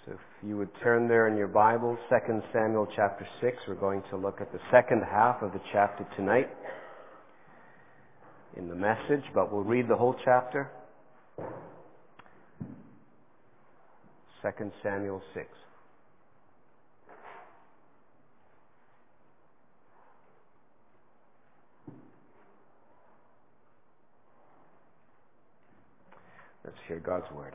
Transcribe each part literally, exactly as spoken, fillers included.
So if you would turn there in your Bible, Second Samuel chapter six, we're going to look at the second half of the chapter tonight in the message, but we'll read the whole chapter. Second Samuel six. Let's hear God's word.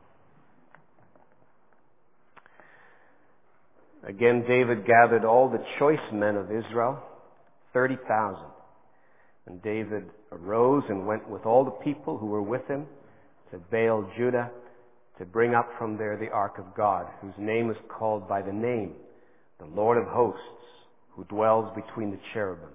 Again, David gathered all the choice men of Israel, thirty thousand. And David arose and went with all the people who were with him to Baal Judah to bring up from there the ark of God, whose name is called by the name, the Lord of hosts, who dwells between the cherubim.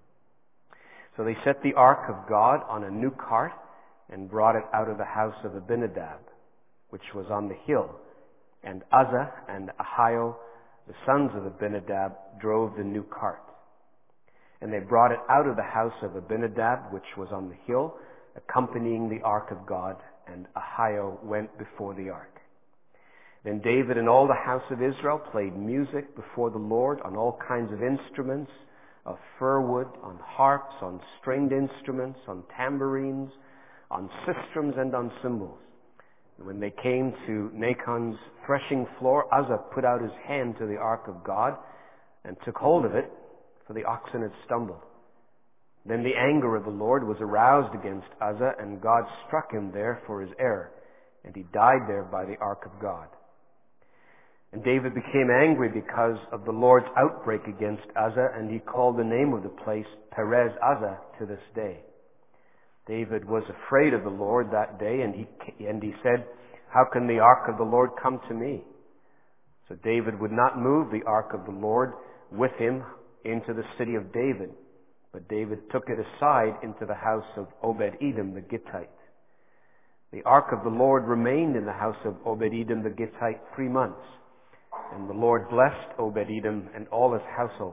So they set the ark of God on a new cart and brought it out of the house of Abinadab, which was on the hill. And Uzzah and Ahio, the sons of Abinadab, drove the new cart. And they brought it out of the house of Abinadab, which was on the hill, accompanying the ark of God, and Ahio went before the ark. Then David and all the house of Israel played music before the Lord on all kinds of instruments, of fir wood, on harps, on stringed instruments, on tambourines, on sistrums, and on cymbals. When they came to Nachon's threshing floor, Uzzah put out his hand to the ark of God and took hold of it, for the oxen had stumbled. Then the anger of the Lord was aroused against Uzzah, and God struck him there for his error, and he died there by the ark of God. And David became angry because of the Lord's outbreak against Uzzah, and he called the name of the place Perez Uzzah to this day. David was afraid of the Lord that day, and he, and he said, "How can the ark of the Lord come to me?" So David would not move the ark of the Lord with him into the city of David, but David took it aside into the house of Obed-Edom the Gittite. The ark of the Lord remained in the house of Obed-Edom the Gittite three months, and the Lord blessed Obed-Edom and all his household.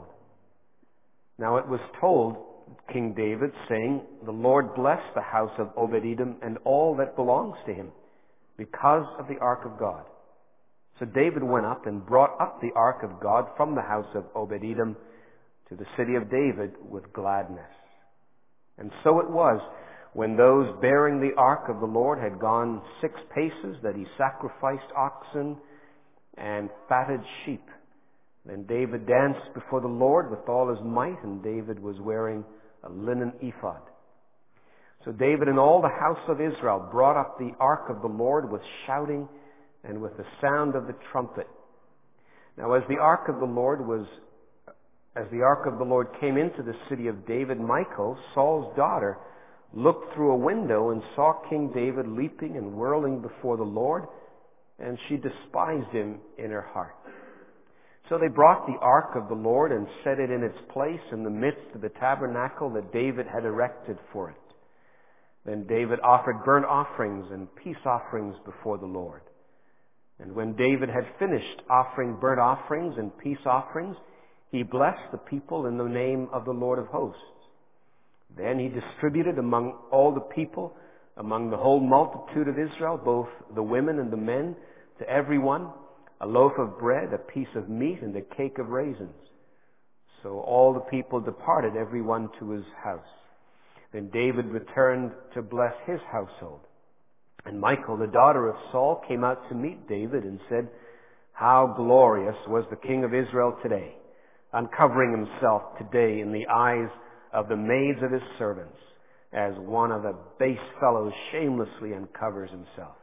Now it was told King David, saying, "The Lord bless the house of Obed-Edom and all that belongs to him, because of the ark of God." So David went up and brought up the ark of God from the house of Obed-Edom to the city of David with gladness. And so it was, when those bearing the ark of the Lord had gone six paces, that he sacrificed oxen and fatted sheep. Then David danced before the Lord with all his might, and David was wearing a linen ephod. So David and all the house of Israel brought up the ark of the Lord with shouting and with the sound of the trumpet. Now as the ark of the Lord was, as the ark of the Lord came into the city of David, Michal, Saul's daughter, looked through a window and saw King David leaping and whirling before the Lord, and she despised him in her heart. So they brought the ark of the Lord and set it in its place in the midst of the tabernacle that David had erected for it. Then David offered burnt offerings and peace offerings before the Lord. And when David had finished offering burnt offerings and peace offerings, he blessed the people in the name of the Lord of hosts. Then he distributed among all the people, among the whole multitude of Israel, both the women and the men, to every one, a loaf of bread, a piece of meat, and a cake of raisins. So all the people departed, every one to his house. Then David returned to bless his household. And Michal, the daughter of Saul, came out to meet David and said, "How glorious was the king of Israel today, uncovering himself today in the eyes of the maids of his servants, as one of the base fellows shamelessly uncovers himself."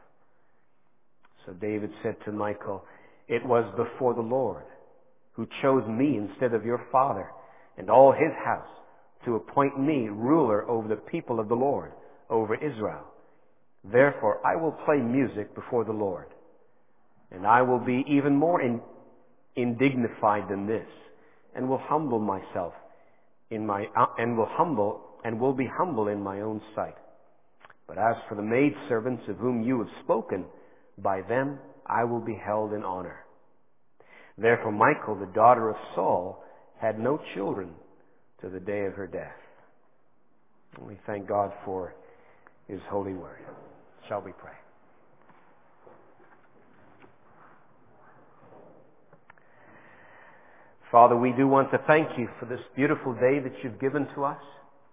So David said to Michal, "It was before the Lord, who chose me instead of your father and all his house, to appoint me ruler over the people of the Lord, over Israel. Therefore I will play music before the Lord, and I will be even more in, indignified than this, and will humble myself in my uh, and will humble and will be humble in my own sight. But as for the maidservants of whom you have spoken, by them I will be held in honor." Therefore Michal, the daughter of Saul, had no children to the day of her death. And we thank God for his holy word. Shall we pray? Father, we do want to thank you for this beautiful day that you've given to us.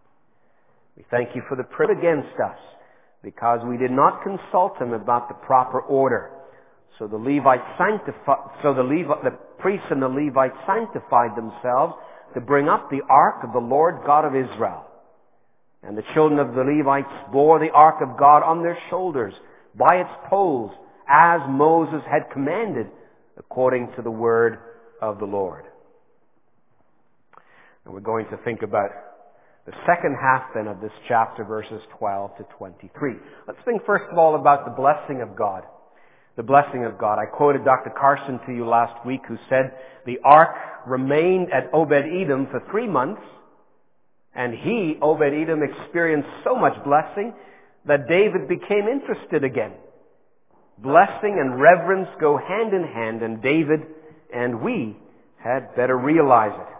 We thank you for the privilege against us, because we did not consult him about the proper order. So the Levites sanctified, so the Levi, the priests and the Levites sanctified themselves to bring up the ark of the Lord God of Israel. And the children of the Levites bore the ark of God on their shoulders by its poles, as Moses had commanded, according to the word of the Lord. And we're going to think about the second half then of this chapter, verses twelve to twenty-three. Let's think first of all about the blessing of God. The blessing of God. I quoted Doctor Carson to you last week, who said the ark remained at Obed-Edom for three months, and he, Obed-Edom, experienced so much blessing that David became interested again. Blessing and reverence go hand in hand, and David and we had better realize it.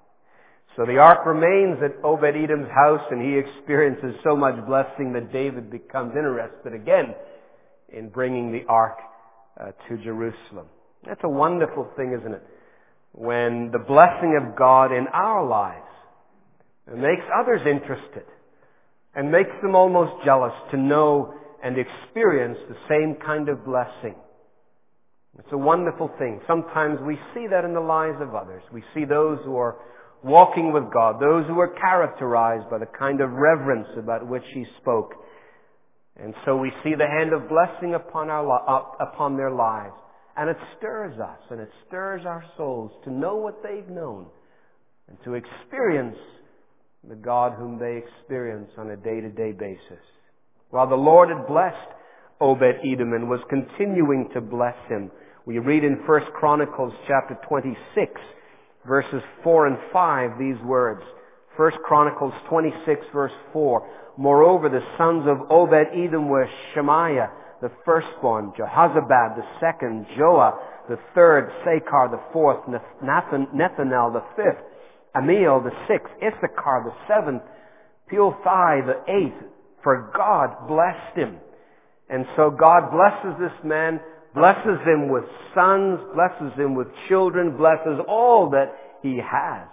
So the ark remains at Obed-Edom's house, and he experiences so much blessing that David becomes interested again in bringing the ark uh, to Jerusalem. That's a wonderful thing, isn't it? When the blessing of God in our lives makes others interested and makes them almost jealous to know and experience the same kind of blessing. It's a wonderful thing. Sometimes we see that in the lives of others. We see those who are walking with God, those who are characterized by the kind of reverence about which he spoke. And so we see the hand of blessing upon our uh, upon their lives. And it stirs us, and it stirs our souls to know what they've known and to experience the God whom they experience on a day-to-day basis. While the Lord had blessed Obed-Edom and was continuing to bless him, we read in First Chronicles chapter twenty-six, verses four and five, these words. First Chronicles twenty-six, verse four. Moreover, the sons of Obed-Edom were Shemaiah, the firstborn, Jehozabad, the second, Joah, the third, Sakar, the fourth, Nathan, Nethanel, the fifth, Amiel, the sixth, Issachar, the seventh, Pulthai, the eighth. For God blessed him. And so God blesses this man, blesses him with sons, blesses him with children, blesses all that he has.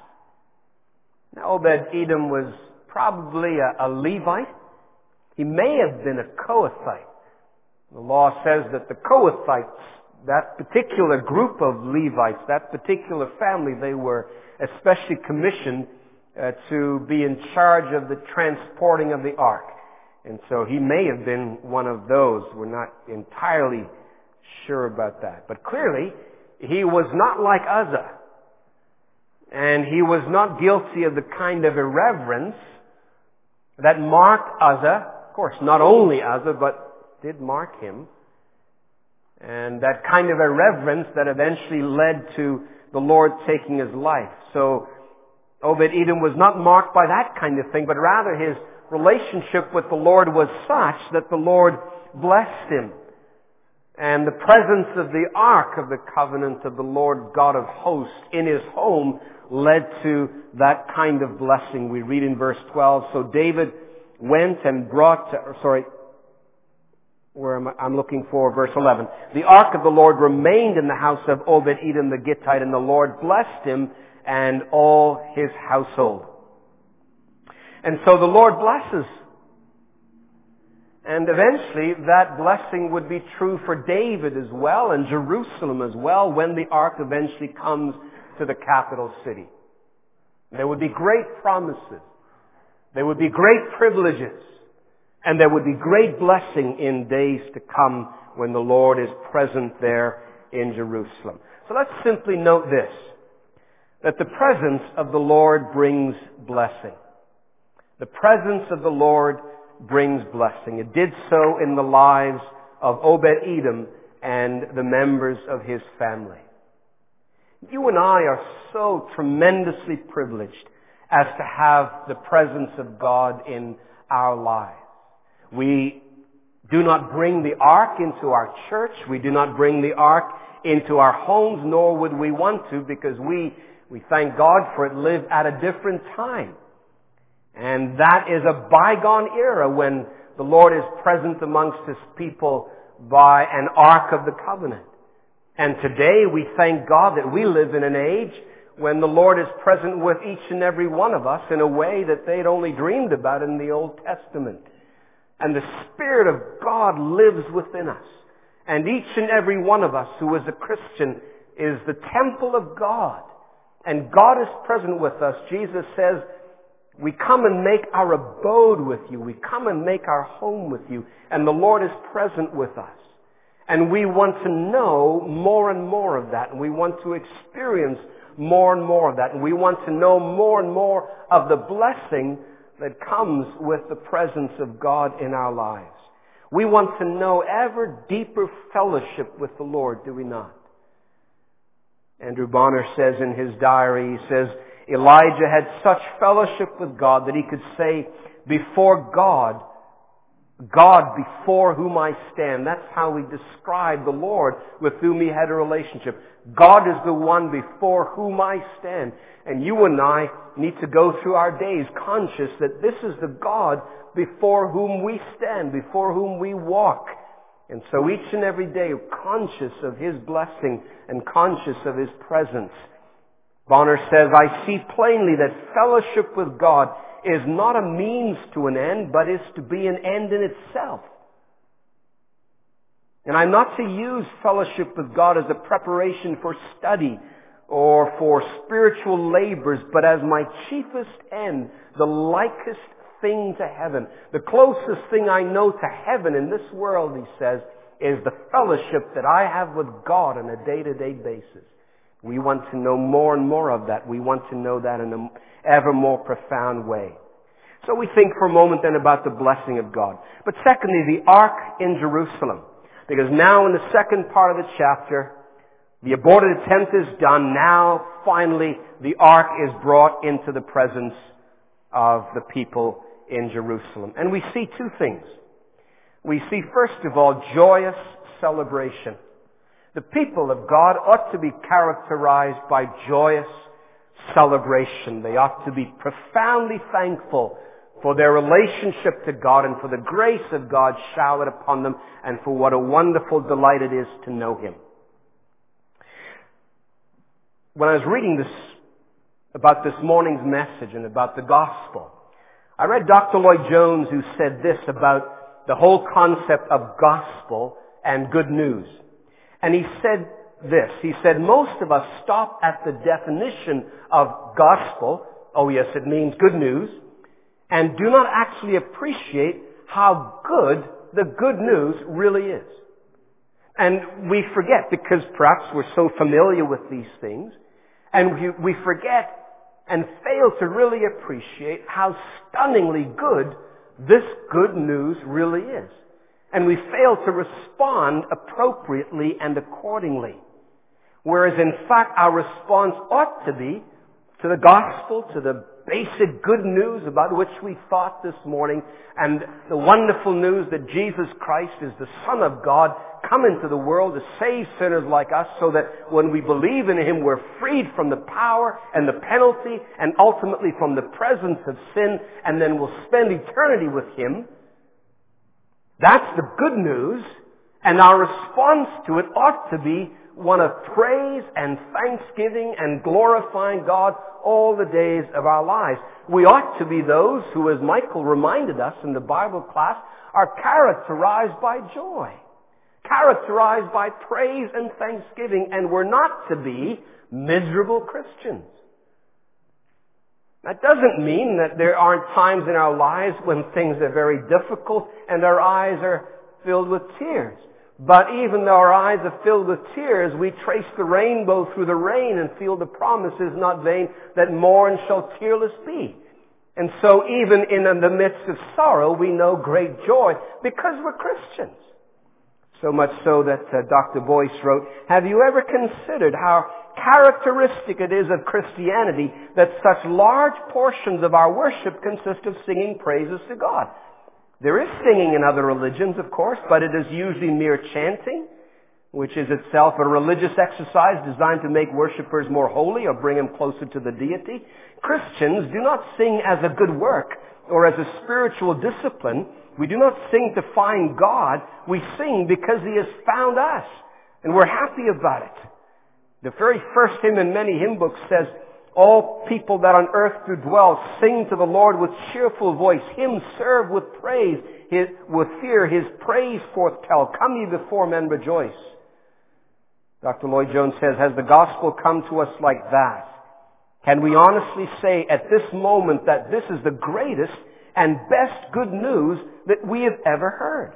Now, Obed-Edom was probably a, a Levite. He may have been a Kohathite. The law says that the Kohathites, that particular group of Levites, that particular family, they were especially commissioned uh, to be in charge of the transporting of the ark. And so he may have been one of those. We're not entirely sure about that. But clearly, he was not like Uzzah. And he was not guilty of the kind of irreverence that marked Uzzah. Of course, not only Uzzah, but did mark him. And that kind of irreverence that eventually led to the Lord taking his life. So Obed-Edom was not marked by that kind of thing, but rather his relationship with the Lord was such that the Lord blessed him. And the presence of the ark of the covenant of the Lord God of hosts in his home led to that kind of blessing. We read in verse twelve, so David went and brought, to, sorry, where am I? I'm looking for verse eleven. The ark of the Lord remained in the house of Obed-Edom the Gittite, and the Lord blessed him and all his household. And so the Lord blesses. And eventually that blessing would be true for David as well and Jerusalem as well when the ark eventually comes to the capital city. There would be great promises. There would be great privileges. And there would be great blessing in days to come when the Lord is present there in Jerusalem. So let's simply note this, that the presence of the Lord brings blessing. The presence of the Lord brings blessing. It did so in the lives of Obed-Edom and the members of his family. You and I are so tremendously privileged as to have the presence of God in our lives. We do not bring the ark into our church. We do not bring the ark into our homes, nor would we want to, because we, we thank God for it, live at a different time. And that is a bygone era when the Lord is present amongst his people by an ark of the covenant. And today we thank God that we live in an age when the Lord is present with each and every one of us in a way that they'd only dreamed about in the Old Testament. And the Spirit of God lives within us. And each and every one of us who is a Christian is the temple of God. And God is present with us. Jesus says, we come and make our abode with you. We come and make our home with you. And the Lord is present with us. And we want to know more and more of that. And we want to experience more and more of that. And we want to know more and more of the blessing that comes with the presence of God in our lives. We want to know ever deeper fellowship with the Lord, do we not? Andrew Bonner says in his diary, he says, Elijah had such fellowship with God that he could say, before God, God before whom I stand. That's how we describe the Lord with whom he had a relationship. God is the one before whom I stand. And you and I need to go through our days conscious that this is the God before whom we stand, before whom we walk. And so each and every day conscious of his blessing and conscious of his presence. Bonner says, I see plainly that fellowship with God is not a means to an end, but is to be an end in itself. And I'm not to use fellowship with God as a preparation for study or for spiritual labors, but as my chiefest end, the likest thing to heaven. The closest thing I know to heaven in this world, he says, is the fellowship that I have with God on a day-to-day basis. We want to know more and more of that. We want to know that in an ever more profound way. So we think for a moment then about the blessing of God. But secondly, the ark in Jerusalem. Because now in the second part of the chapter, the aborted attempt is done. Now, finally, the ark is brought into the presence of the people in Jerusalem. And we see two things. We see, first of all, joyous celebration. The people of God ought to be characterized by joyous celebration. They ought to be profoundly thankful for their relationship to God and for the grace of God showered upon them and for what a wonderful delight it is to know him. When I was reading this, about this morning's message and about the gospel, I read Doctor Lloyd Jones, who said this about the whole concept of gospel and good news. And he said this, he said, most of us stop at the definition of gospel, oh yes, it means good news, and do not actually appreciate how good the good news really is. And we forget, because perhaps we're so familiar with these things, and we, we forget and fail to really appreciate how stunningly good this good news really is. And we fail to respond appropriately and accordingly. Whereas in fact our response ought to be to the gospel, to the basic good news about which we thought this morning, and the wonderful news that Jesus Christ is the Son of God, come into the world to save sinners like us, so that when we believe in him, we're freed from the power and the penalty and ultimately from the presence of sin, and then we'll spend eternity with him. That's the good news, and our response to it ought to be one of praise and thanksgiving and glorifying God all the days of our lives. We ought to be those who, as Michael reminded us in the Bible class, are characterized by joy, characterized by praise and thanksgiving, and we're not to be miserable Christians. That doesn't mean that there aren't times in our lives when things are very difficult and our eyes are filled with tears. But even though our eyes are filled with tears, we trace the rainbow through the rain and feel the promise is not vain, that mourn shall tearless be. And so even in the midst of sorrow, we know great joy because we're Christians. So much so that uh, Doctor Boyce wrote, have you ever considered how characteristic it is of Christianity that such large portions of our worship consist of singing praises to God? There is singing in other religions, of course, but it is usually mere chanting, which is itself a religious exercise designed to make worshipers more holy or bring them closer to the deity. Christians do not sing as a good work or as a spiritual discipline. We do not sing to find God. We sing because he has found us, and we're happy about it. The very first hymn in many hymn books says, all people that on earth do dwell, sing to the Lord with cheerful voice. Him serve with praise, his, with fear, his praise forth tell. Come ye before men rejoice. Doctor Lloyd Jones says, has the gospel come to us like that? Can we honestly say at this moment that this is the greatest and best good news that we have ever heard?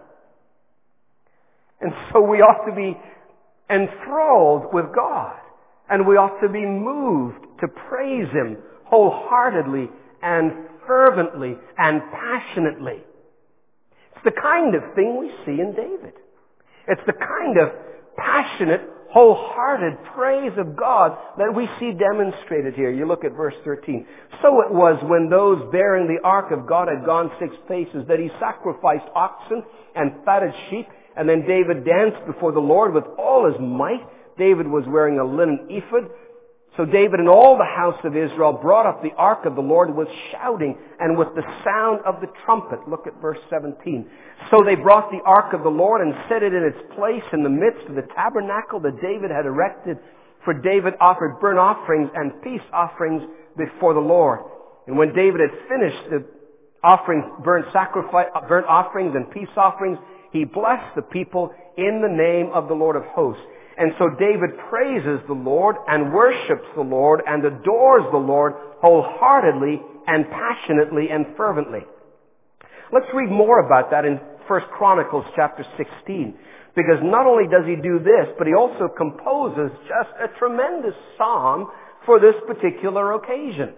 And so we ought to be enthralled with God. And we ought to be moved to praise Him wholeheartedly and fervently and passionately. It's the kind of thing we see in David. It's the kind of passionate, wholehearted praise of God that we see demonstrated here. You look at verse thirteen. So it was when those bearing the ark of God had gone six paces that he sacrificed oxen and fatted sheep. And then David danced before the Lord with all his might. David was wearing a linen ephod. So David and all the house of Israel brought up the ark of the Lord with shouting and with the sound of the trumpet. Look at verse seventeen. So they brought the ark of the Lord and set it in its place in the midst of the tabernacle that David had erected. For David offered burnt offerings and peace offerings before the Lord. And when David had finished the offerings, burnt sacrifice, burnt offerings and peace offerings, he blessed the people in the name of the Lord of hosts. And so David praises the Lord and worships the Lord and adores the Lord wholeheartedly and passionately and fervently. Let's read more about that in First Chronicles chapter sixteen. Because not only does he do this, but he also composes just a tremendous psalm for this particular occasion.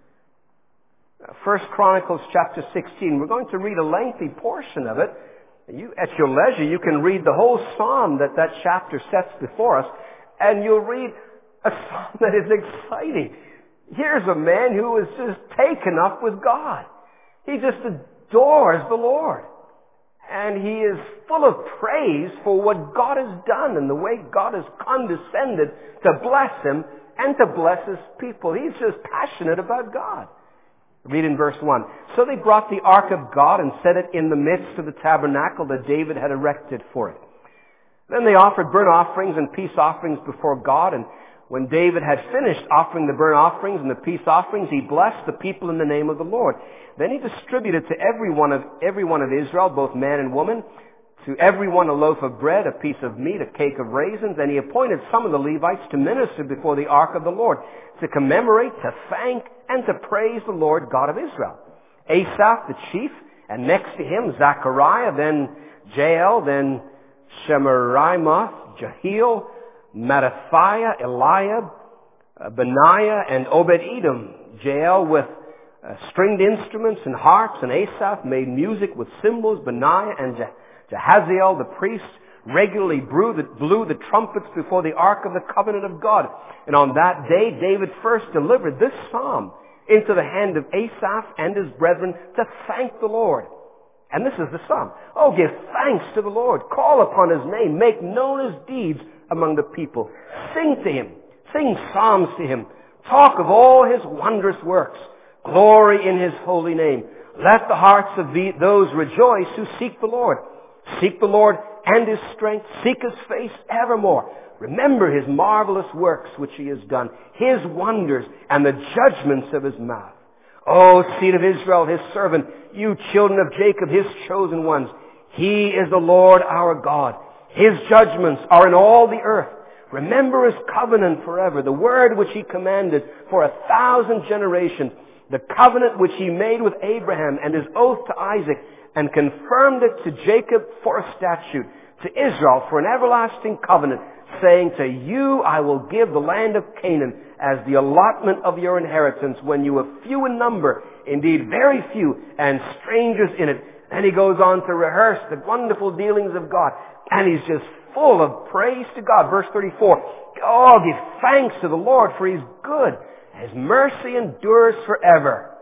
First Chronicles chapter sixteen. We're going to read a lengthy portion of it. You, at your leisure, you can read the whole psalm that that chapter sets before us, and you'll read a psalm that is exciting. Here's a man who is just taken up with God. He just adores the Lord. And he is full of praise for what God has done and the way God has condescended to bless him and to bless his people. He's just passionate about God. Read in verse one. So they brought the ark of God and set it in the midst of the tabernacle that David had erected for it. Then they offered burnt offerings and peace offerings before God. And when David had finished offering the burnt offerings and the peace offerings, he blessed the people in the name of the Lord. Then he distributed to every one of, every one of Israel, both man and woman, to every one a loaf of bread, a piece of meat, a cake of raisins. And he appointed some of the Levites to minister before the ark of the Lord, to commemorate, to thank, and to praise the Lord God of Israel. Asaph the chief, and next to him Zechariah, then Jael, then Shemiramoth, Jehiel, Mattathiah, Eliab, uh, Benaiah, and Obed-Edom. Jael with uh, stringed instruments and harps, and Asaph made music with cymbals. Benaiah and Je- Jehaziel the priest regularly blew the, blew the trumpets before the ark of the covenant of God. And on that day, David first delivered this psalm into the hand of Asaph and his brethren to thank the Lord. And this is the psalm. Oh, give thanks to the Lord. Call upon his name. Make known his deeds among the people. Sing to him. Sing psalms to him. Talk of all his wondrous works. Glory in his holy name. Let the hearts of the, those rejoice who seek the Lord. Seek the Lord and his strength. Seek his face evermore. Remember his marvelous works which he has done, his wonders and the judgments of his mouth. O seed of Israel, his servant, you children of Jacob, his chosen ones. He is the Lord our God. His judgments are in all the earth. Remember his covenant forever, the word which he commanded for a thousand generations, the covenant which he made with Abraham and his oath to Isaac, and confirmed it to Jacob for a statute, to Israel for an everlasting covenant, saying, to you I will give the land of Canaan as the allotment of your inheritance when you are few in number, indeed very few, and strangers in it. And he goes on to rehearse the wonderful dealings of God. And he's just full of praise to God. Verse thirty-four, oh, give thanks to the Lord, for he's good. His mercy endures forever.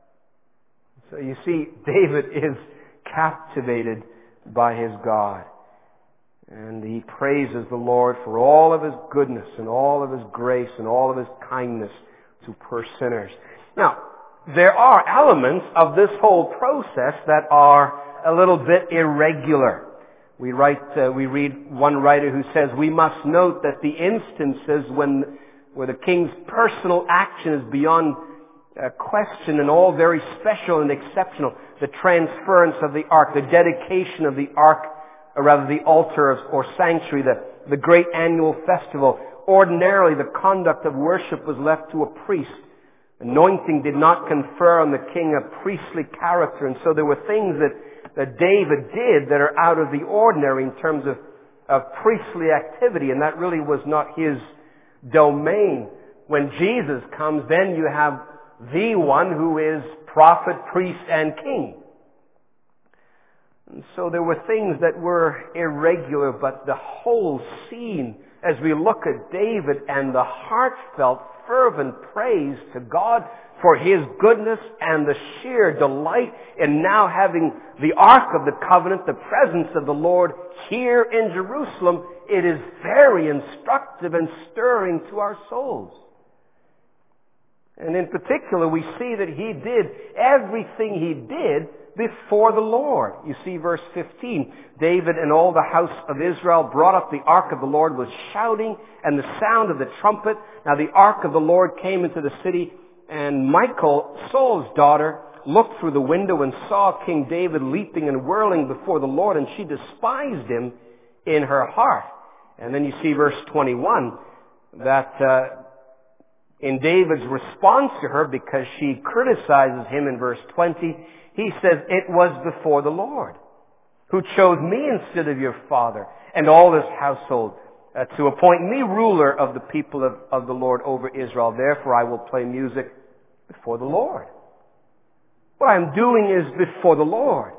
So you see, David is captivated by his God. And he praises the Lord for all of his goodness and all of his grace and all of his kindness to poor sinners. Now, there are elements of this whole process that are a little bit irregular. We write, uh, we read one writer who says, we must note that the instances when, where the king's personal action is beyond uh, question and all very special and exceptional, the transference of the ark, the dedication of the ark, or rather the altar or sanctuary, the, the great annual festival. Ordinarily, the conduct of worship was left to a priest. Anointing did not confer on the king a priestly character, and so there were things that that David did that are out of the ordinary in terms of, of priestly activity, and that really was not his domain. When Jesus comes, then you have the one who is prophet, priest, and king. And so there were things that were irregular, but the whole scene, as we look at David and the heartfelt, fervent praise to God for His goodness and the sheer delight in now having the Ark of the Covenant, the presence of the Lord here in Jerusalem, it is very instructive and stirring to our souls. And in particular, we see that he did everything he did before the Lord. You see verse fifteen. David and all the house of Israel brought up the ark of the Lord with shouting and the sound of the trumpet. Now the ark of the Lord came into the city, and Michal, Saul's daughter, looked through the window and saw King David leaping and whirling before the Lord, and she despised him in her heart. And then you see verse twenty-one, that uh, in David's response to her, because she criticizes him in verse twenty, he says, "It was before the Lord, who chose me instead of your father and all his household, uh, to appoint me ruler of the people of, of the Lord over Israel. Therefore I will play music before the Lord." What I'm doing is before the Lord.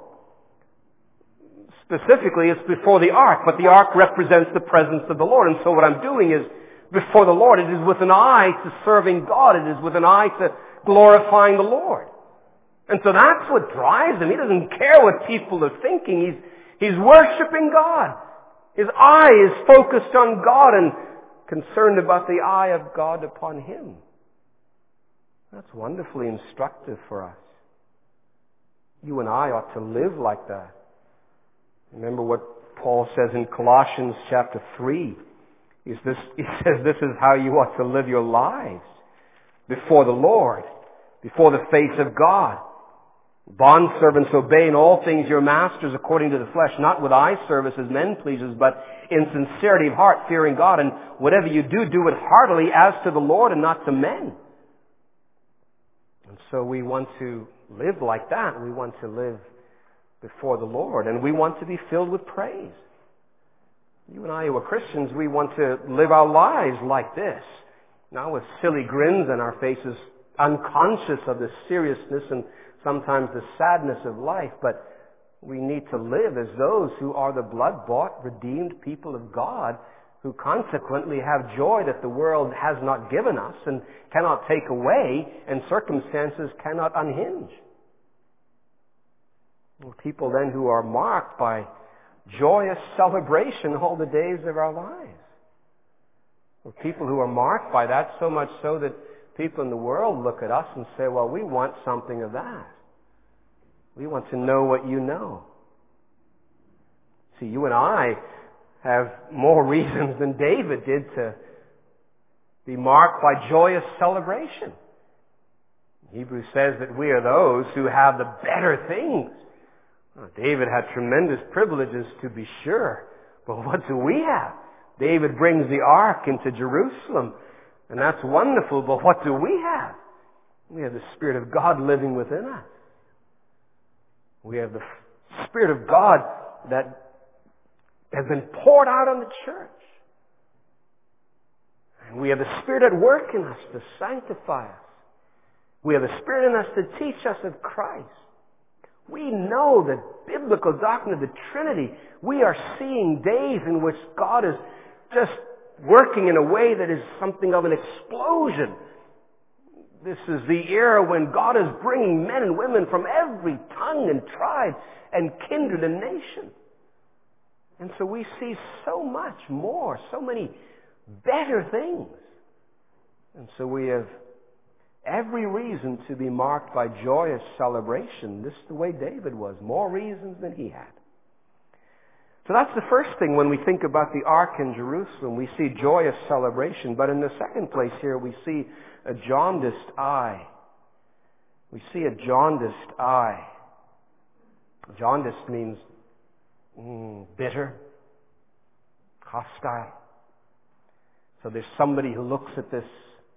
Specifically, it's before the ark, but the ark represents the presence of the Lord. And so what I'm doing is before the Lord. It is with an eye to serving God. It is with an eye to glorifying the Lord. And so that's what drives him. He doesn't care what people are thinking. He's, he's worshiping God. His eye is focused on God and concerned about the eye of God upon him. That's wonderfully instructive for us. You and I ought to live like that. Remember what Paul says in Colossians chapter three. Is this, he says this is how you ought to live your lives before the Lord, before the face of God. Bondservants, obey in all things your masters according to the flesh, not with eye service as men pleasers, but in sincerity of heart, fearing God. And whatever you do, do it heartily as to the Lord and not to men. And so we want to live like that. We want to live before the Lord, and we want to be filled with praise. You and I who are Christians, we want to live our lives like this. Not with silly grins on our faces, unconscious of the seriousness and sometimes the sadness of life, but we need to live as those who are the blood-bought, redeemed people of God, who consequently have joy that the world has not given us and cannot take away, and circumstances cannot unhinge. People then who are marked by joyous celebration all the days of our lives. People who are marked by that, so much so that people in the world look at us and say, well, we want something of that. We want to know what you know. See, you and I have more reasons than David did to be marked by joyous celebration. Hebrews says that we are those who have the better things. Well, David had tremendous privileges, to be sure. But what do we have? David brings the ark into Jerusalem, and that's wonderful. But what do we have? We have the Spirit of God living within us. We have the Spirit of God that has been poured out on the church. And we have the Spirit at work in us to sanctify us. We have the Spirit in us to teach us of Christ. We know the biblical doctrine of the Trinity. We are seeing days in which God is just working in a way that is something of an explosion. This is the era when God is bringing men and women from every tongue and tribe and kindred and nation. And so we see so much more, so many better things. And so we have every reason to be marked by joyous celebration. This is the way David was. More reasons than he had. So that's the first thing when we think about the ark in Jerusalem. We see joyous celebration. But in the second place here, we see a jaundiced eye. We see a jaundiced eye. Jaundiced means mm, bitter, hostile. So there's somebody who looks at this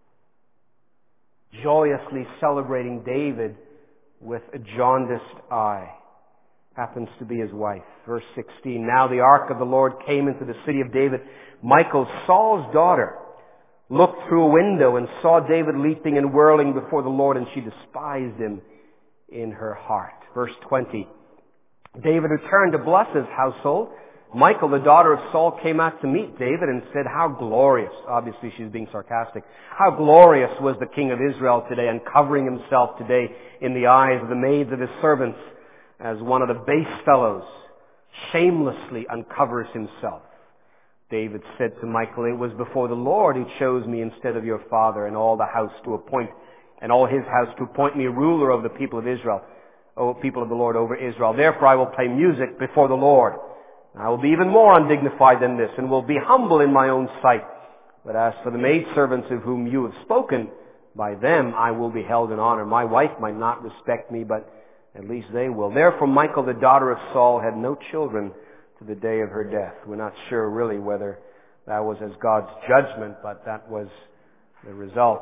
joyously celebrating David with a jaundiced eye. Happens to be his wife. Verse sixteen, now the ark of the Lord came into the city of David. Michal, Saul's daughter, looked through a window and saw David leaping and whirling before the Lord, and she despised him in her heart. Verse twenty, David returned to bless his household. Michal, the daughter of Saul, came out to meet David and said, how glorious, obviously she's being sarcastic, how glorious was the king of Israel today, uncovering himself today in the eyes of the maids of his servants, as one of the base fellows shamelessly uncovers himself. David said to Michal, it was before the Lord who chose me instead of your father and all the house to appoint, and all his house to appoint me ruler over the people of Israel, O people of the Lord over Israel. Therefore I will play music before the Lord. I will be even more undignified than this, and will be humble in my own sight. But as for the maidservants of whom you have spoken, by them I will be held in honor. My wife might not respect me, but at least they will. Therefore Michal, the daughter of Saul, had no children to the day of her death. We're not sure really whether that was as God's judgment, but that was the result.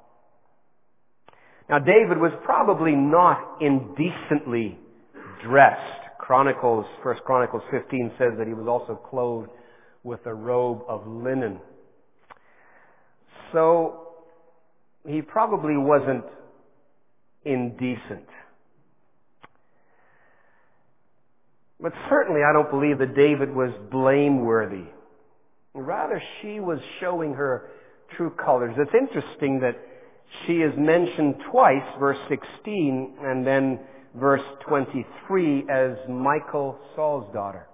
Now David was probably not indecently dressed. Chronicles, First Chronicles fifteen says that he was also clothed with a robe of linen. So he probably wasn't indecent. But certainly I don't believe that David was blameworthy. Rather, she was showing her true colors. It's interesting that she is mentioned twice, verse sixteen, and then verse twenty-three, as Michal, Saul's daughter.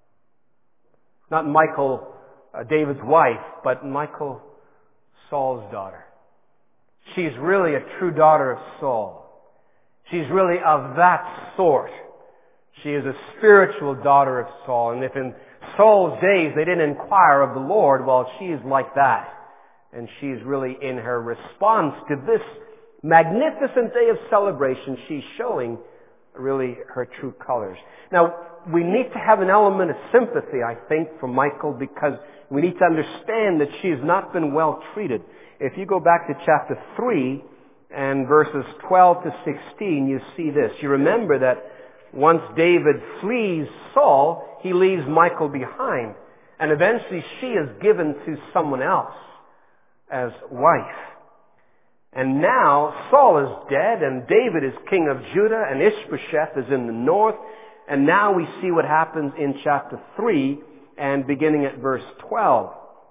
Not Michal, uh, David's wife, but Michal, Saul's daughter. She's really a true daughter of Saul. She's really of that sort. She is a spiritual daughter of Saul. And if in Saul's days they didn't inquire of the Lord, well, she is like that. And she's really, in her response to this magnificent day of celebration, she's showing really her true colors. Now, we need to have an element of sympathy, I think, for Michal, because we need to understand that she has not been well treated. If you go back to chapter three and verses twelve to sixteen, you see this. You remember that once David flees Saul, he leaves Michal behind. And eventually she is given to someone else as wife. And now Saul is dead and David is king of Judah and Ishbosheth is in the north. And now we see what happens in chapter three and beginning at verse twelve.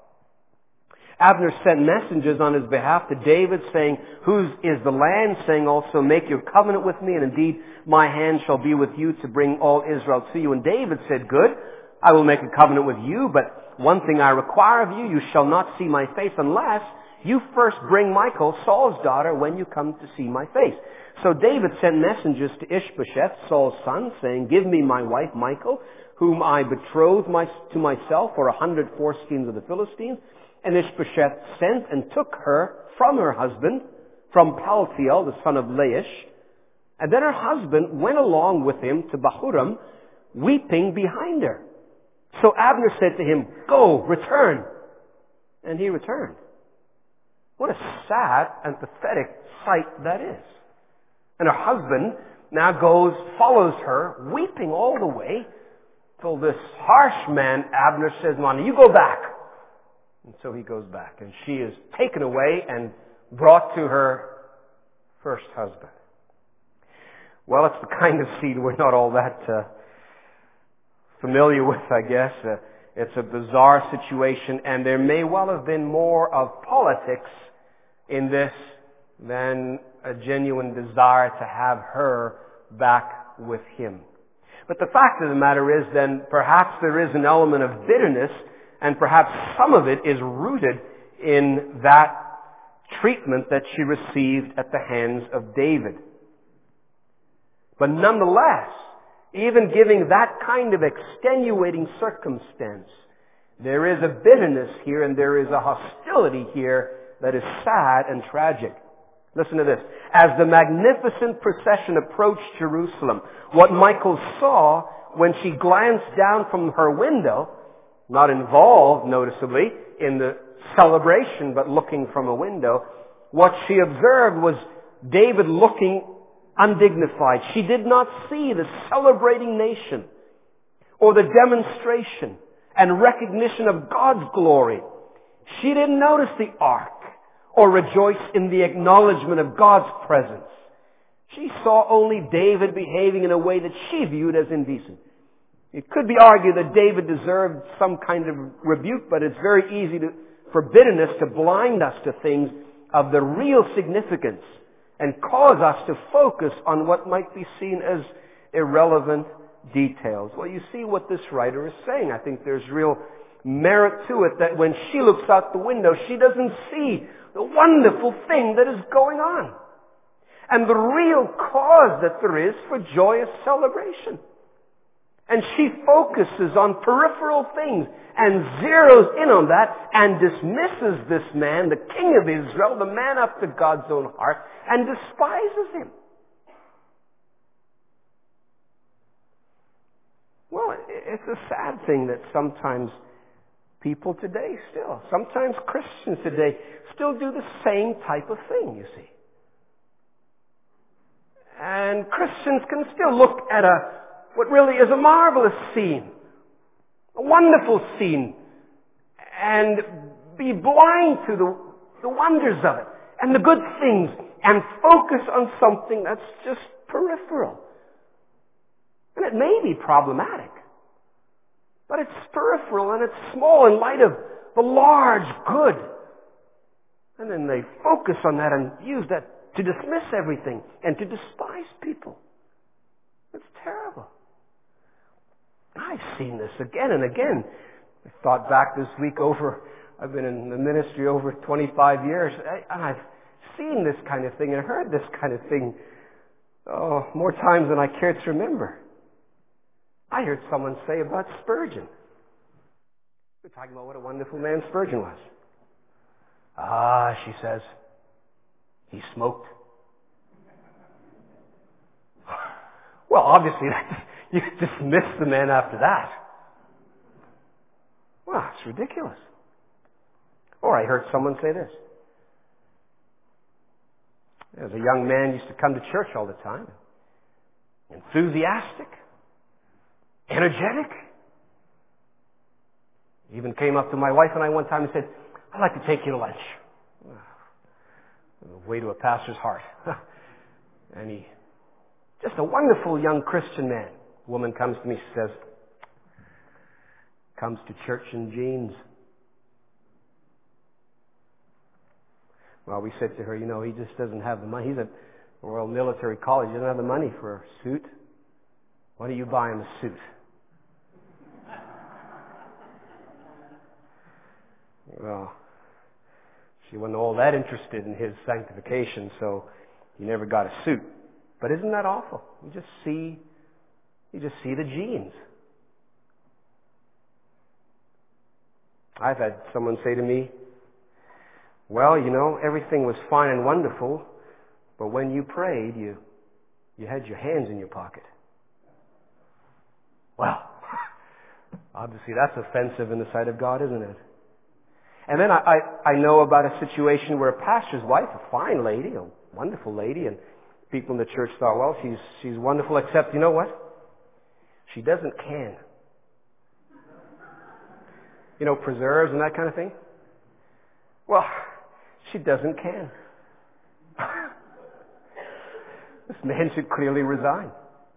Abner sent messengers on his behalf to David, saying, whose is the land? Saying also, make your covenant with me, and indeed my hand shall be with you to bring all Israel to you. And David said, good, I will make a covenant with you, but one thing I require of you, you shall not see my face unless you first bring Michal, Saul's daughter, when you come to see my face. So David sent messengers to Ishbosheth, Saul's son, saying, give me my wife Michal, whom I betrothed my, to myself for a hundred foreskins of the Philistines. And Ishbosheth sent and took her from her husband, from Paltiel, the son of Laish. And then her husband went along with him to Bahurim, weeping behind her. So Abner said to him, go, return. And he returned. What a sad and pathetic sight that is. And her husband now goes, follows her, weeping all the way, till this harsh man, Abner, says, "Man, you go back." And so he goes back, and she is taken away and brought to her first husband. Well, it's the kind of scene we're not all that uh, familiar with, I guess. Uh, it's a bizarre situation, and there may well have been more of politics in this than a genuine desire to have her back with him. But the fact of the matter is then perhaps there is an element of bitterness, and perhaps some of it is rooted in that treatment that she received at the hands of David. But nonetheless, even giving that kind of extenuating circumstance, there is a bitterness here and there is a hostility here that is sad and tragic. Listen to this. As the magnificent procession approached Jerusalem, what Michal saw when she glanced down from her window, not involved, noticeably, in the celebration, but looking from a window, what she observed was David looking undignified. She did not see the celebrating nation or the demonstration and recognition of God's glory. She didn't notice the ark or rejoice in the acknowledgement of God's presence. She saw only David behaving in a way that she viewed as indecent. It could be argued that David deserved some kind of rebuke, but it's very easy to, for bitterness to blind us to things of the real significance and cause us to focus on what might be seen as irrelevant details. Well, you see what this writer is saying. I think there's real merit to it that when she looks out the window, she doesn't see the wonderful thing that is going on and the real cause that there is for joyous celebration. And she focuses on peripheral things and zeroes in on that and dismisses this man, the king of Israel, the man after God's own heart, and despises him. Well, it's a sad thing that sometimes people today still, sometimes Christians today, still do the same type of thing, you see. And Christians can still look at a what really is a marvelous scene, a wonderful scene, and be blind to the, the wonders of it and the good things and focus on something that's just peripheral. And it may be problematic, but it's peripheral and it's small in light of the large good. And then they focus on that and use that to dismiss everything and to despise people. It's terrible. I've seen this again and again. I thought back this week over, I've been in the ministry over twenty-five years, and I've seen this kind of thing and heard this kind of thing, oh, more times than I care to remember. I heard someone say about Spurgeon. We're talking about what a wonderful man Spurgeon was. Ah, she says, he smoked. Well, obviously, you dismiss the man after that. Well, it's ridiculous. Or I heard someone say this. As a young man, used to come to church all the time. Enthusiastic. Energetic. He even came up to my wife and I one time and said, I'd like to take you to lunch. Way to a pastor's heart. And he, just a wonderful young Christian man. A woman comes to me, she says, comes to church in jeans. Well, we said to her, you know, he just doesn't have the money. He's at Royal Military College. He doesn't have the money for a suit. Why don't you buy him a suit? Well, she wasn't all that interested in his sanctification, so he never got a suit. But isn't that awful? You just see, you just see the genes. I've had someone say to me, well, you know, everything was fine and wonderful, but when you prayed, you, you had your hands in your pocket. Well, obviously that's offensive in the sight of God, isn't it? And then I, I, I know about a situation where a pastor's wife, a fine lady, a wonderful lady, and people in the church thought, well, she's, she's wonderful, except, you know what? She doesn't can. You know, preserves and that kind of thing? Well, she doesn't can. This man should clearly resign.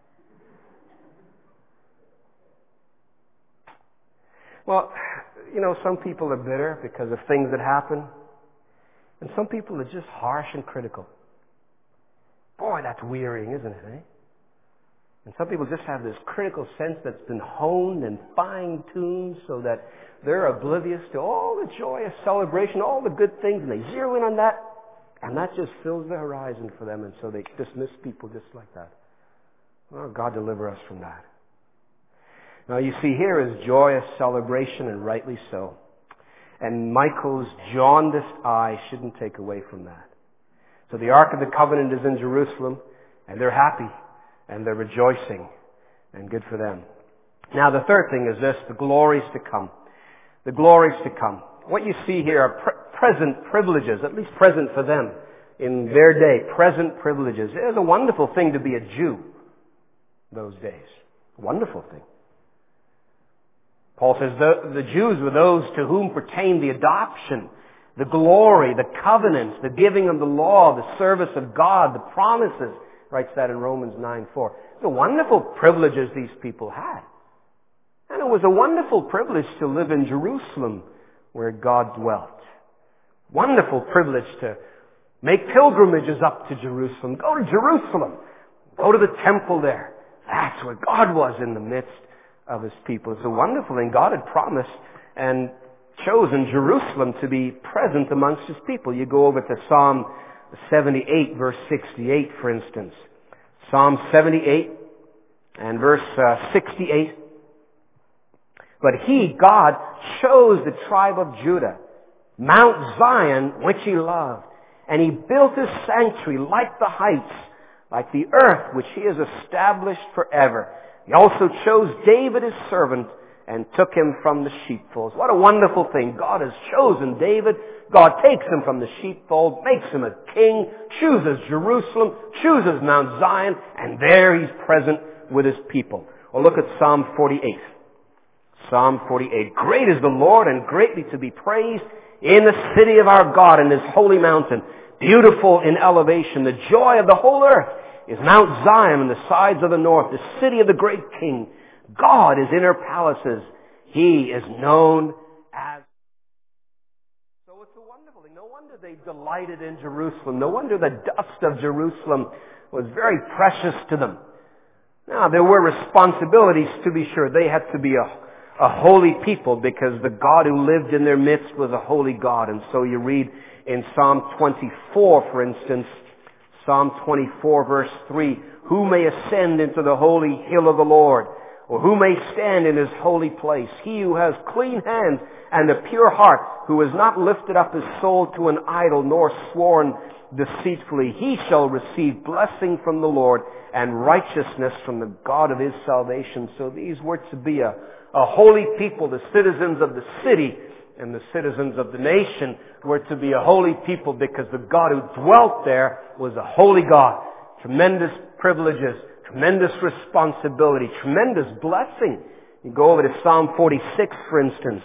Well, you know, some people are bitter because of things that happen. And some people are just harsh and critical. Boy, that's wearying, isn't it, eh? And some people just have this critical sense that's been honed and fine-tuned so that they're oblivious to all the joyous celebration, all the good things, and they zero in on that, and that just fills the horizon for them, and so they dismiss people just like that. Well, God deliver us from that. Now you see, here is joyous celebration, and rightly so. And Michael's jaundiced eye shouldn't take away from that. So the Ark of the Covenant is in Jerusalem, and they're happy, and they're rejoicing, and good for them. Now the third thing is this, the glories to come. The glories to come. What you see here are pre- present privileges, at least present for them in their day, present privileges. It was a wonderful thing to be a Jew those days. Wonderful thing. Paul says the, the Jews were those to whom pertained the adoption, the glory, the covenants, the giving of the law, the service of God, the promises. Writes that in Romans nine four. The wonderful privileges these people had. And it was a wonderful privilege to live in Jerusalem where God dwelt. Wonderful privilege to make pilgrimages up to Jerusalem. Go to Jerusalem. Go to the temple there. That's where God was in the midst of His people. It's a wonderful thing. God had promised and chosen Jerusalem to be present amongst His people. You go over to Psalm seventy-eight, verse sixty-eight, for instance. Psalm seventy-eight and verse uh, sixty-eight. But He, God, chose the tribe of Judah, Mount Zion, which He loved. And He built His sanctuary like the heights, like the earth, which He has established forever. He also chose David His servant and took him from the sheepfolds. What a wonderful thing. God has chosen David. God takes him from the sheepfold, makes him a king, chooses Jerusalem, chooses Mount Zion, and there He's present with His people. Well, look at Psalm forty-eight. Psalm forty-eight. Great is the Lord and greatly to be praised in the city of our God and His holy mountain. Beautiful in elevation. The joy of the whole earth is Mount Zion on the sides of the north, the city of the great King. God is in her palaces. He is known as... So it's a wonderful thing. No wonder they delighted in Jerusalem. No wonder the dust of Jerusalem was very precious to them. Now, there were responsibilities, to be sure. They had to be a, a holy people because the God who lived in their midst was a holy God. And so you read in Psalm twenty-four, for instance, Psalm twenty-four, verse three, who may ascend into the holy hill of the Lord? Or who may stand in His holy place? He who has clean hands and a pure heart, who has not lifted up his soul to an idol, nor sworn deceitfully, he shall receive blessing from the Lord and righteousness from the God of his salvation. So these were to be a, a holy people. The citizens of the city and the citizens of the nation were to be a holy people because the God who dwelt there was a holy God. Tremendous privileges. Tremendous responsibility, tremendous blessing. You go over to Psalm forty-six, for instance.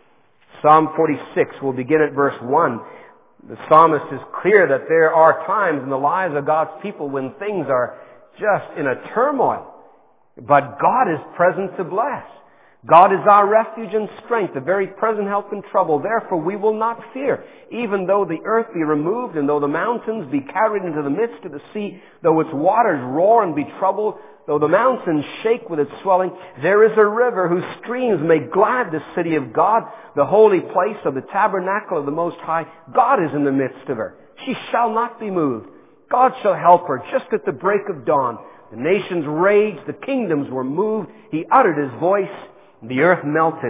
Psalm forty-six, we'll begin at verse one. The psalmist is clear that there are times in the lives of God's people when things are just in a turmoil. But God is present to bless. God is our refuge and strength, a very present help in trouble. Therefore we will not fear, even though the earth be removed, and though the mountains be carried into the midst of the sea, though its waters roar and be troubled, though the mountains shake with its swelling. There is a river whose streams make glad the city of God, the holy place of the tabernacle of the Most High. God is in the midst of her. She shall not be moved. God shall help her just at the break of dawn. The nations raged, the kingdoms were moved. He uttered His voice. The earth melted.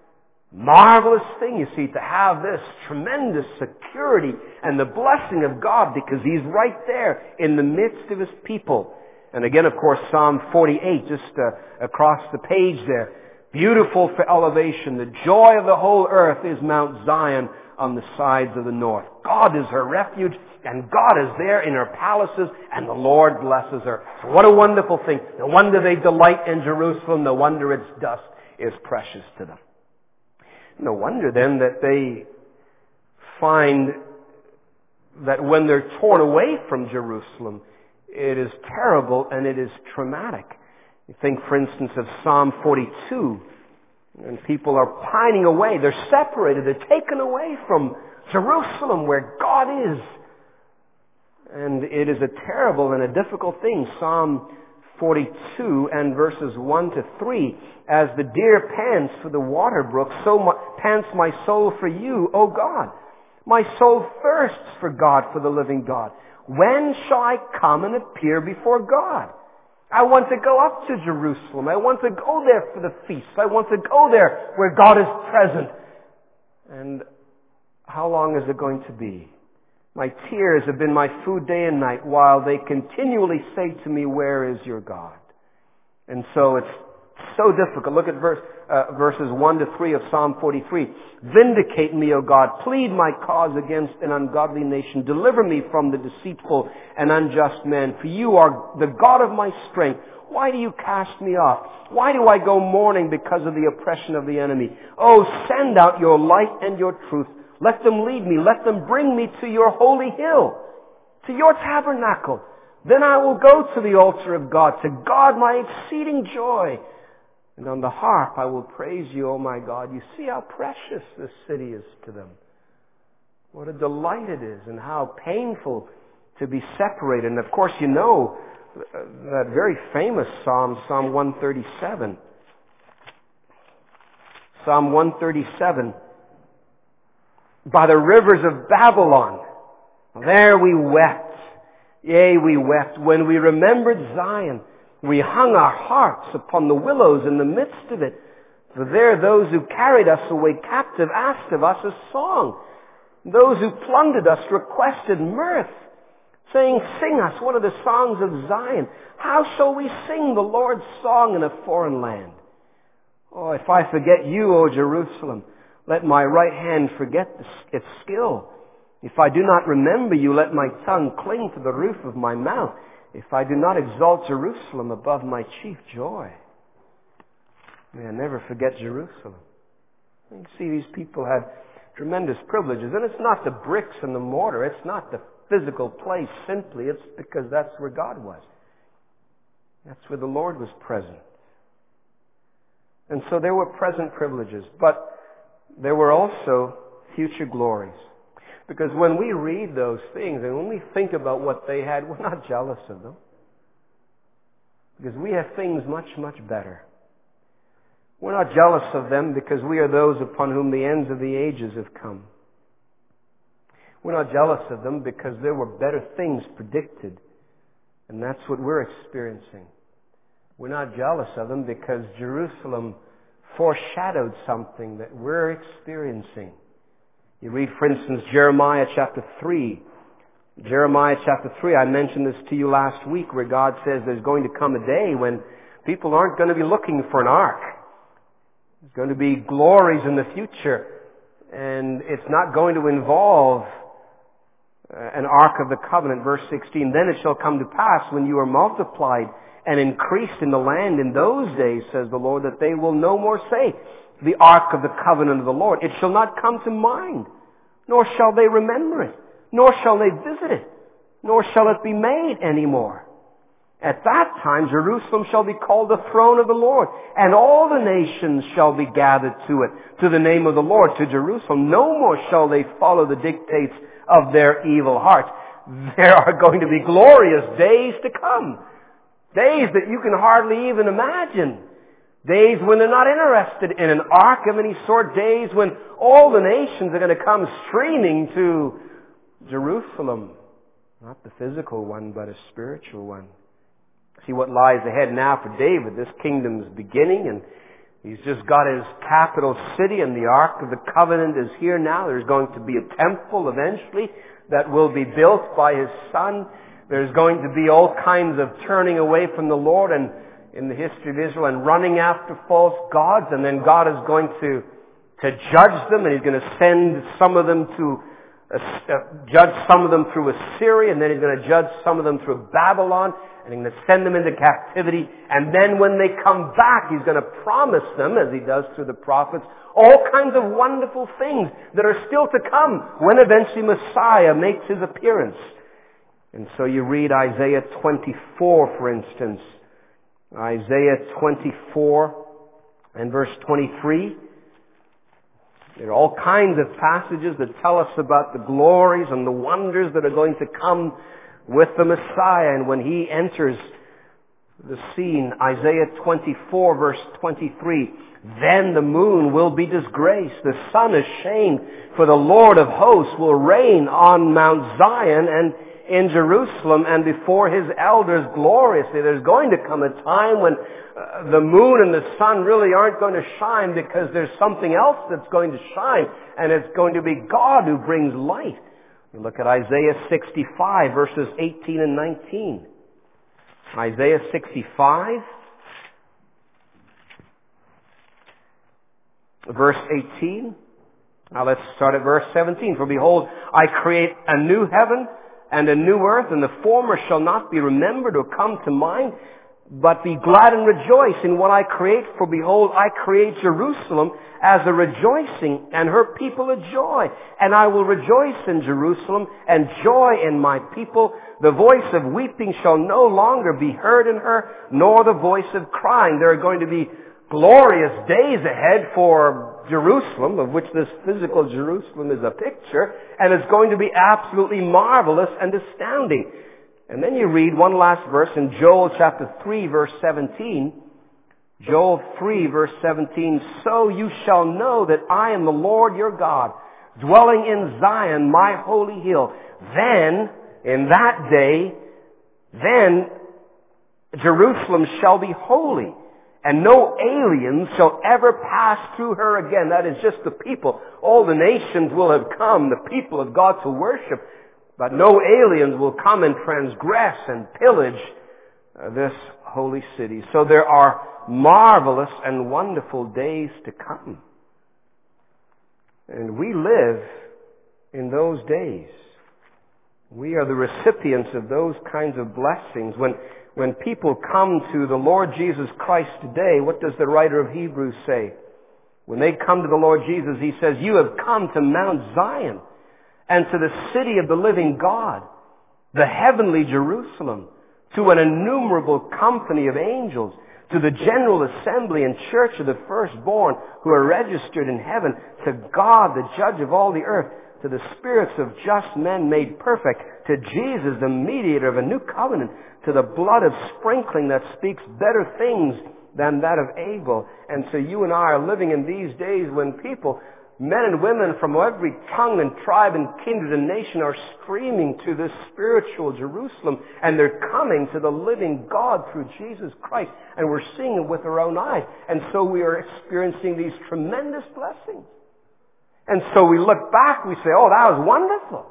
Marvelous thing, you see, to have this tremendous security and the blessing of God because He's right there in the midst of His people. And again, of course, Psalm forty-eight, just uh, across the page there. Beautiful for elevation. The joy of the whole earth is Mount Zion on the sides of the north. God is her refuge, and God is there in her palaces, and the Lord blesses her. So what a wonderful thing. No wonder they delight in Jerusalem. No wonder its dust is precious to them. No wonder then that they find that when they're torn away from Jerusalem, it is terrible and it is traumatic. You think, for instance, of Psalm forty-two, and people are pining away. They're separated. They're taken away from Jerusalem where God is. And it is a terrible and a difficult thing. Psalm forty-two and verses one to three. As the deer pants for the water brook, so my, pants my soul for you, O God. My soul thirsts for God, for the living God. When shall I come and appear before God? I want to go up to Jerusalem. I want to go there for the feast. I want to go there where God is present. And how long is it going to be? My tears have been my food day and night while they continually say to me, where is your God? And so it's so difficult. Look at verse, uh, verses one to three of Psalm forty-three. Vindicate me, O God. Plead my cause against an ungodly nation. Deliver me from the deceitful and unjust man. For you are the God of my strength. Why do you cast me off? Why do I go mourning because of the oppression of the enemy? Oh, send out your light and your truth. Let them lead me. Let them bring me to your holy hill, to your tabernacle. Then I will go to the altar of God, to God my exceeding joy. And on the harp I will praise you, O my God. You see how precious this city is to them. What a delight it is, and how painful to be separated. And of course you know that very famous Psalm, Psalm one thirty-seven. Psalm one thirty-seven. By the rivers of Babylon, there we wept. Yea, we wept when we remembered Zion. We hung our harps upon the willows in the midst of it. For there those who carried us away captive asked of us a song. Those who plundered us requested mirth, saying, sing us one of the songs of Zion. How shall we sing the Lord's song in a foreign land? Oh, if I forget you, O Jerusalem, let my right hand forget its skill. If I do not remember you, let my tongue cling to the roof of my mouth. If I do not exalt Jerusalem above my chief joy. May I never forget Jerusalem. You see, these people had tremendous privileges. And it's not the bricks and the mortar. It's not the physical place simply. It's because that's where God was. That's where the Lord was present. And so there were present privileges. But there were also future glories. Because when we read those things and when we think about what they had, we're not jealous of them. Because we have things much, much better. We're not jealous of them because we are those upon whom the ends of the ages have come. We're not jealous of them because there were better things predicted. And that's what we're experiencing. We're not jealous of them because Jerusalem foreshadowed something that we're experiencing. You read, for instance, Jeremiah chapter three. Jeremiah chapter three, I mentioned this to you last week, where God says there's going to come a day when people aren't going to be looking for an ark. There's going to be glories in the future, and it's not going to involve an ark of the covenant. Verse sixteen, then it shall come to pass when you are multiplied and increased in the land in those days, says the Lord, that they will no more say, the ark of the covenant of the Lord. It shall not come to mind, nor shall they remember it, nor shall they visit it, nor shall it be made any more. At that time Jerusalem shall be called the throne of the Lord, and all the nations shall be gathered to it, to the name of the Lord, to Jerusalem. No more shall they follow the dictates of their evil hearts. There are going to be glorious days to come. Days that you can hardly even imagine. Days when they're not interested in an ark of any sort. Days when all the nations are going to come streaming to Jerusalem. Not the physical one, but a spiritual one. See what lies ahead now for David. This kingdom's beginning, and he's just got his capital city, and the Ark of the Covenant is here now. There's going to be a temple eventually that will be built by his son. There's going to be all kinds of turning away from the Lord and in the history of Israel and running after false gods, and then God is going to to judge them, and he's going to send some of them to uh, judge some of them through Assyria, and then he's going to judge some of them through Babylon, and he's going to send them into captivity, and then when they come back, he's going to promise them, as he does through the prophets, all kinds of wonderful things that are still to come when eventually Messiah makes his appearance. And so you read Isaiah twenty-four, for instance. Isaiah twenty-four and verse twenty-three. There are all kinds of passages that tell us about the glories and the wonders that are going to come with the Messiah. And when he enters the scene, Isaiah twenty-four verse twenty-three, then the moon will be disgraced, the sun ashamed, for the Lord of hosts will reign on Mount Zion, and in Jerusalem and before His elders gloriously. There's going to come a time when uh, the moon and the sun really aren't going to shine because there's something else that's going to shine, and it's going to be God who brings light. You look at Isaiah sixty-five, verses eighteen and nineteen. Isaiah sixty-five, verse eighteen. Now let's start at verse seventeen. For behold, I create a new heaven and a new earth, and the former shall not be remembered or come to mind, but be glad and rejoice in what I create. For behold, I create Jerusalem as a rejoicing, and her people a joy. And I will rejoice in Jerusalem, and joy in my people. The voice of weeping shall no longer be heard in her, nor the voice of crying. There are going to be glorious days ahead for Jerusalem, of which this physical Jerusalem is a picture, and it's going to be absolutely marvelous and astounding. And then you read one last verse in Joel chapter three, verse seventeen. Joel three, verse seventeen. So you shall know that I am the Lord your God, dwelling in Zion, my holy hill. Then, in that day, then Jerusalem shall be holy, and no aliens shall ever pass through her again. That is just the people. All the nations will have come, the people of God, to worship. But no aliens will come and transgress and pillage uh, this holy city. So there are marvelous and wonderful days to come. And we live in those days. We are the recipients of those kinds of blessings. When When people come to the Lord Jesus Christ today, what does the writer of Hebrews say? When they come to the Lord Jesus, he says, you have come to Mount Zion and to the city of the living God, the heavenly Jerusalem, to an innumerable company of angels, to the general assembly and church of the firstborn who are registered in heaven, to God, the judge of all the earth, to the spirits of just men made perfect, to Jesus, the mediator of a new covenant, to the blood of sprinkling that speaks better things than that of Abel. And so you and I are living in these days when people, men and women from every tongue and tribe and kindred and nation, are streaming to this spiritual Jerusalem, and they're coming to the living God through Jesus Christ, and we're seeing it with our own eyes. And so we are experiencing these tremendous blessings. And so we look back, we say, oh, that was wonderful.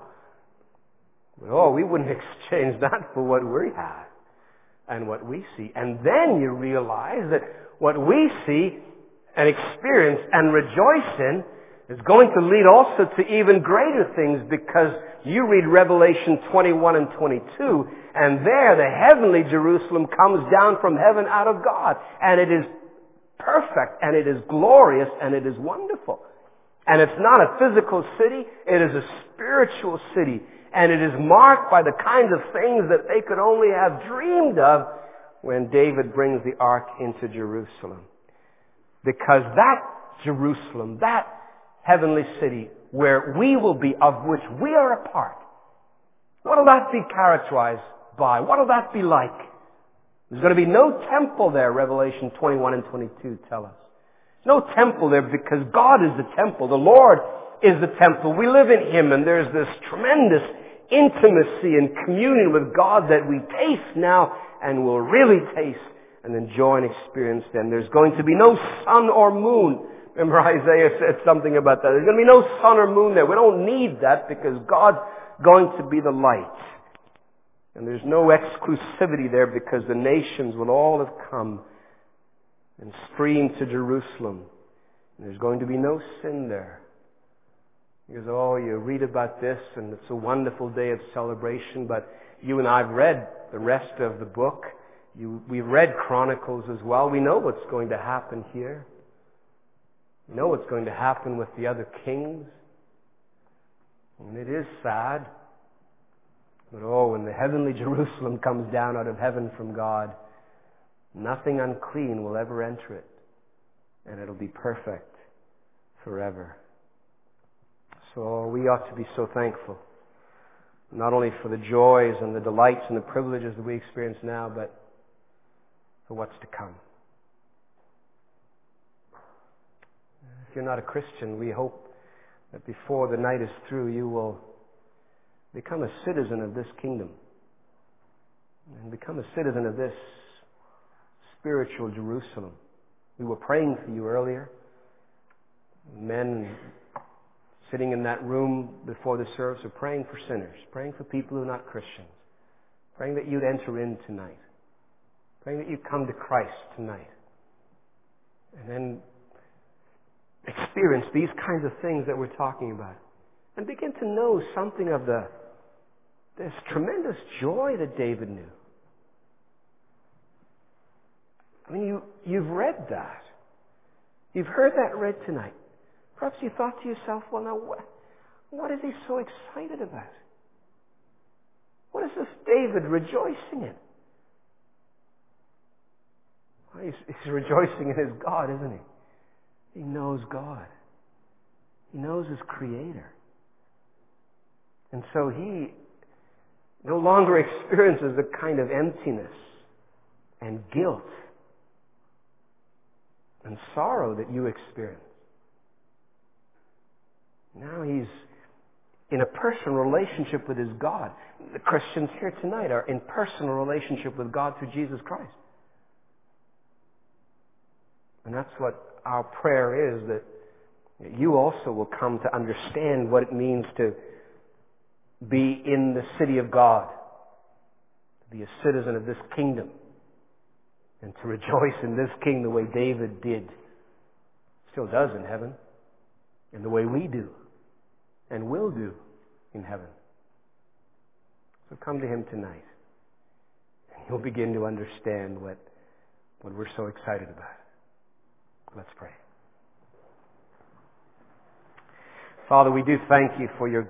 But, oh, we wouldn't exchange that for what we have and what we see. And then you realize that what we see and experience and rejoice in is going to lead also to even greater things, because you read Revelation twenty-one and twenty-two, and there the heavenly Jerusalem comes down from heaven out of God. And it is perfect, and it is glorious, and it is wonderful. And it's not a physical city, it is a spiritual city. And it is marked by the kinds of things that they could only have dreamed of when David brings the ark into Jerusalem. Because that Jerusalem, that heavenly city where we will be, of which we are a part, what will that be characterized by? What will that be like? There's going to be no temple there, Revelation twenty-one and twenty-two tell us. No temple there, because God is the temple. The Lord is the temple. We live in Him, and there's this tremendous intimacy and communion with God that we taste now and will really taste and enjoy and experience then. There's going to be no sun or moon. Remember Isaiah said something about that. There's going to be no sun or moon there. We don't need that, because God's going to be the light. And there's no exclusivity there, because the nations will all have come and stream to Jerusalem. And there's going to be no sin there. Because, oh, you read about this, and it's a wonderful day of celebration, but you and I have read the rest of the book. You, we've read Chronicles as well. We know what's going to happen here. We know what's going to happen with the other kings. And it is sad. But, oh, when the heavenly Jerusalem comes down out of heaven from God, nothing unclean will ever enter it. And it'll be perfect forever. So we ought to be so thankful, not only for the joys and the delights and the privileges that we experience now, but for what's to come. If you're not a Christian, we hope that before the night is through, you will become a citizen of this kingdom and become a citizen of this spiritual Jerusalem. We were praying for you earlier. Men sitting in that room before the service are praying for sinners, praying for people who are not Christians, praying that you'd enter in tonight, praying that you'd come to Christ tonight, and then experience these kinds of things that we're talking about, and begin to know something of the this tremendous joy that David knew. I mean, you, you've read that. You've heard that read tonight. Perhaps you thought to yourself, well, now, what, what is he so excited about? What is this David rejoicing in? Well, he's, he's rejoicing in his God, isn't he? He knows God. He knows his Creator. And so he no longer experiences the kind of emptiness and guilt and sorrow that you experience. Now he's in a personal relationship with his God. The Christians here tonight are in personal relationship with God through Jesus Christ. And that's what our prayer is, that you also will come to understand what it means to be in the city of God, to be a citizen of this kingdom, and to rejoice in this king the way David did, still does in heaven, and the way we do and will do in heaven. So come to him tonight, and you'll begin to understand what, what we're so excited about. Let's pray. Father, we do thank you for your